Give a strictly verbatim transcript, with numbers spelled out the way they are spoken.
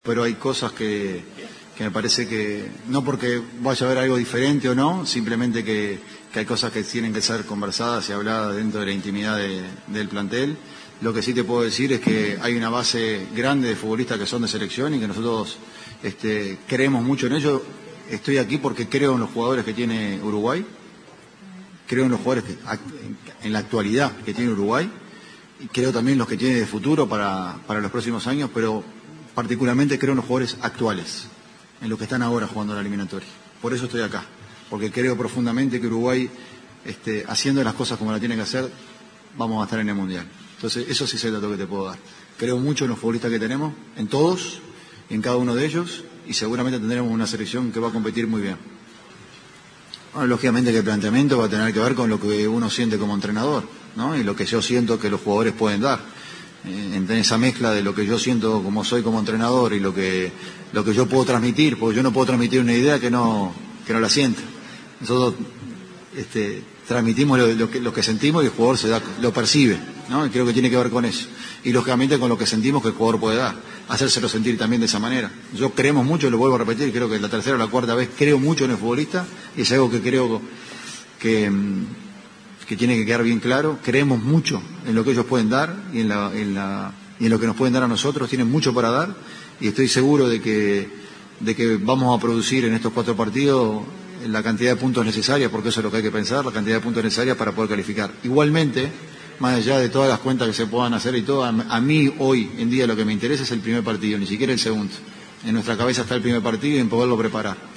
Pero hay cosas que, que me parece que, no porque vaya a haber algo diferente o no, simplemente que, que hay cosas que tienen que ser conversadas y habladas dentro de la intimidad de, del plantel. Lo que sí te puedo decir es que hay una base grande de futbolistas que son de selección y que nosotros este, creemos mucho en ellos. Estoy aquí porque creo en los jugadores que tiene Uruguay, creo en los jugadores que, en la actualidad que tiene Uruguay, y creo también en los que tiene de futuro para, para los próximos años, pero particularmente creo en los jugadores actuales, en los que están ahora jugando la eliminatoria. Por eso estoy acá, porque creo profundamente que Uruguay, este, haciendo las cosas como la tiene que hacer, vamos a estar en el Mundial. Entonces, eso sí es el dato que te puedo dar. Creo mucho en los futbolistas que tenemos, en todos, en cada uno de ellos, y seguramente tendremos una selección que va a competir muy bien. Bueno, lógicamente que el planteamiento va a tener que ver con lo que uno siente como entrenador, ¿no? Y lo que yo siento que los jugadores pueden dar. En esa mezcla de lo que yo siento como soy como entrenador y lo que lo que yo puedo transmitir, porque yo no puedo transmitir una idea que no que no la sienta. Nosotros este, transmitimos lo, lo, que, lo que sentimos y el jugador se da, lo percibe, ¿no? Y creo que tiene que ver con eso. Y lógicamente con lo que sentimos que el jugador puede dar, hacérselo sentir también de esa manera. Yo creemos mucho, lo vuelvo a repetir, creo que la tercera o la cuarta vez creo mucho en el futbolista y es algo que creo que que tiene que quedar bien claro. Creemos mucho en lo que ellos pueden dar y en, la, en, la, y en lo que nos pueden dar a nosotros. Tienen mucho para dar y estoy seguro de que, de que vamos a producir en estos cuatro partidos la cantidad de puntos necesarias, porque eso es lo que hay que pensar, la cantidad de puntos necesarias para poder calificar. Igualmente, más allá de todas las cuentas que se puedan hacer y todo, a, a mí hoy en día lo que me interesa es el primer partido, ni siquiera el segundo. En nuestra cabeza está el primer partido y en poderlo preparar.